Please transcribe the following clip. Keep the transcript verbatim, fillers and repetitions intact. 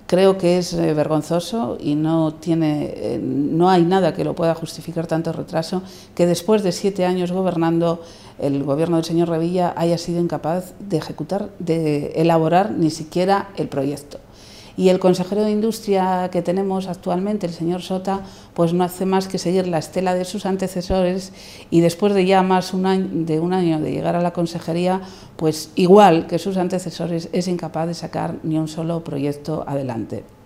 Creo que es eh, vergonzoso y no, tiene, eh, no hay nada que lo pueda justificar tanto retraso, que después de siete años gobernando el gobierno del señor Revilla haya sido incapaz de ejecutar, de elaborar ni siquiera el proyecto. Y el consejero de Industria que tenemos actualmente, el señor Sota, pues no hace más que seguir la estela de sus antecesores y después de ya más un año, de un año de llegar a la consejería, pues igual que sus antecesores es incapaz de sacar ni un solo proyecto adelante.